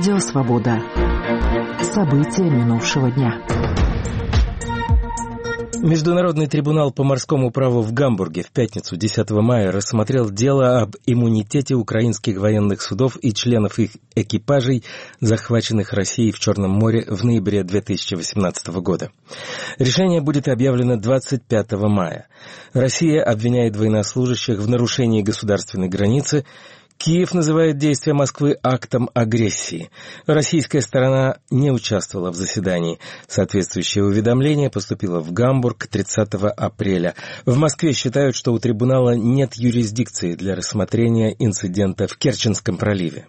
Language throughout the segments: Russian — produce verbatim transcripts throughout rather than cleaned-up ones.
Радио «Свобода». События минувшего дня. Международный трибунал по морскому праву в Гамбурге в пятницу, десятого мая, рассмотрел дело об иммунитете украинских военных судов и членов их экипажей, захваченных Россией в Черном море в ноябре две тысячи восемнадцатого года. Решение будет объявлено двадцать пятого мая. Россия обвиняет военнослужащих в нарушении государственной границы. Киев называет действия Москвы актом агрессии. Российская сторона не участвовала в заседании. Соответствующее уведомление поступило в Гамбург тридцатого апреля. В Москве считают, что у трибунала нет юрисдикции для рассмотрения инцидента в Керченском проливе.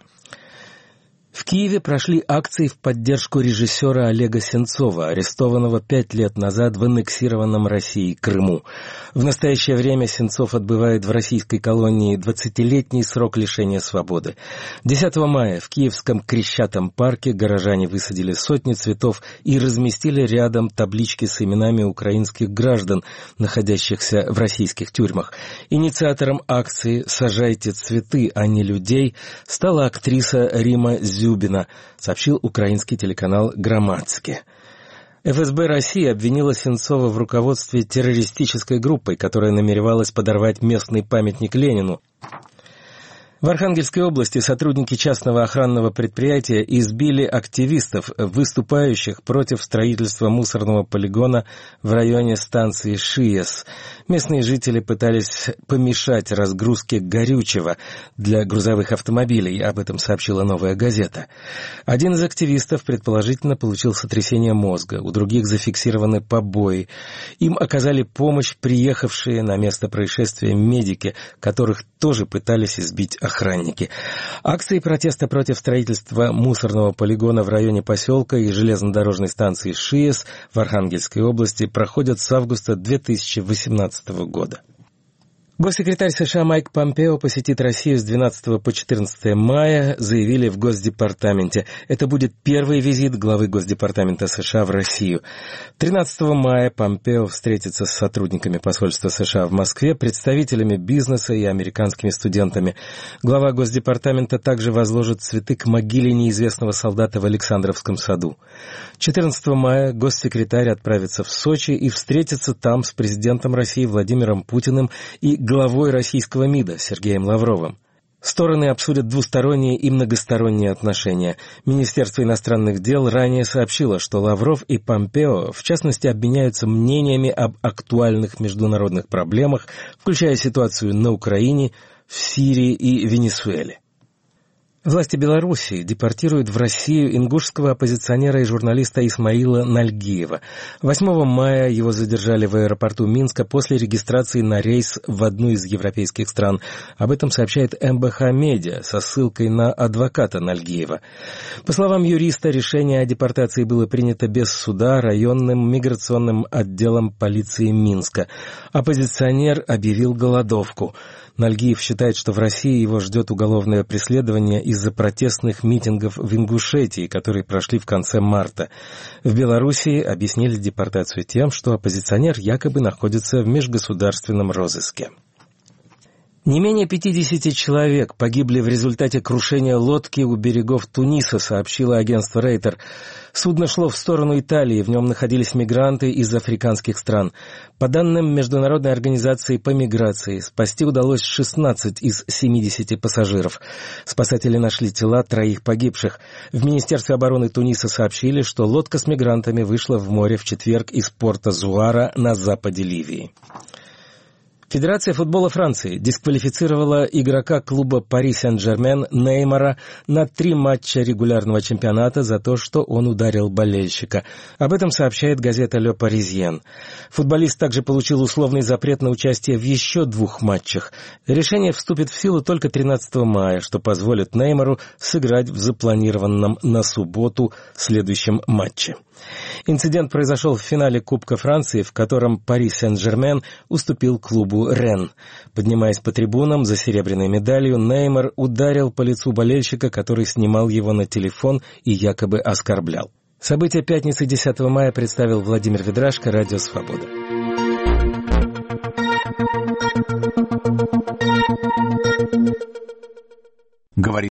В Киеве прошли акции в поддержку режиссера Олега Сенцова, арестованного пять лет назад в аннексированном Россией Крыму. В настоящее время Сенцов отбывает в российской колонии двадцатилетний срок лишения свободы. десятого мая в киевском Крещатом парке горожане высадили сотни цветов и разместили рядом таблички с именами украинских граждан, находящихся в российских тюрьмах. Инициатором акции «Сажайте цветы, а не людей» стала актриса Рима Зюбина, сообщил украинский телеканал «Громадский». эф эс бэ России обвинила Сенцова в руководстве террористической группой, которая намеревалась подорвать местный памятник Ленину. В Архангельской области сотрудники частного охранного предприятия избили активистов, выступающих против строительства мусорного полигона в районе станции ШИЭС. Местные жители пытались помешать разгрузке горючего для грузовых автомобилей, об этом сообщила «Новая газета». Один из активистов, предположительно, получил сотрясение мозга, у других зафиксированы побои. Им оказали помощь приехавшие на место происшествия медики, которых тоже пытались избить охранники. Акции протеста против строительства мусорного полигона в районе поселка и железнодорожной станции ШИЭС в Архангельской области проходят с августа две тысячи восемнадцатого года. Госсекретарь США Майк Помпео посетит Россию с двенадцатого по четырнадцатое мая, заявили в Госдепартаменте. Это будет первый визит главы Госдепартамента США в Россию. тринадцатого мая Помпео встретится с сотрудниками посольства США в Москве, представителями бизнеса и американскими студентами. Глава Госдепартамента также возложит цветы к могиле неизвестного солдата в Александровском саду. четырнадцатого мая госсекретарь отправится в Сочи и встретится там с президентом России Владимиром Путиным и главой российского МИДа Сергеем Лавровым. Стороны обсудят двусторонние и многосторонние отношения. Министерство иностранных дел ранее сообщило, что Лавров и Помпео, в частности, обменяются мнениями об актуальных международных проблемах, включая ситуацию на Украине, в Сирии и Венесуэле. Власти Белоруссии депортируют в Россию ингушского оппозиционера и журналиста Исмаила Нальгиева. восьмого мая его задержали в аэропорту Минска после регистрации на рейс в одну из европейских стран. Об этом сообщает эм бэ ха Медиа со ссылкой на адвоката Нальгиева. По словам юриста, решение о депортации было принято без суда районным миграционным отделом полиции Минска. Оппозиционер объявил голодовку. Нальгиев считает, что в России его ждет уголовное преследование из-за протестных митингов в Ингушетии, которые прошли в конце марта. В Белоруссии объяснили депортацию тем, что оппозиционер якобы находится в межгосударственном розыске. Не менее пятидесяти человек погибли в результате крушения лодки у берегов Туниса, сообщило агентство Рейтер. Судно шло в сторону Италии, в нем находились мигранты из африканских стран. По данным Международной организации по миграции, спасти удалось шестнадцать из семидесяти пассажиров. Спасатели нашли тела троих погибших. В Министерстве обороны Туниса сообщили, что лодка с мигрантами вышла в море в четверг из порта Зуара на западе Ливии. Федерация футбола Франции дисквалифицировала игрока клуба Пари Сен-Жермен Неймара на три матча регулярного чемпионата за то, что он ударил болельщика. Об этом сообщает газета «Ле Паризьен». Футболист также получил условный запрет на участие в еще двух матчах. Решение вступит в силу только тринадцатого мая, что позволит Неймару сыграть в запланированном на субботу следующем матче. Инцидент произошел в финале Кубка Франции, в котором Пари Сен-Жермен уступил клубу Рен. Поднимаясь по трибунам за серебряной медалью, Неймар ударил по лицу болельщика, который снимал его на телефон и якобы оскорблял. События пятницы десятого мая представил Владимир Ведрашко, Радио «Свобода». Говорит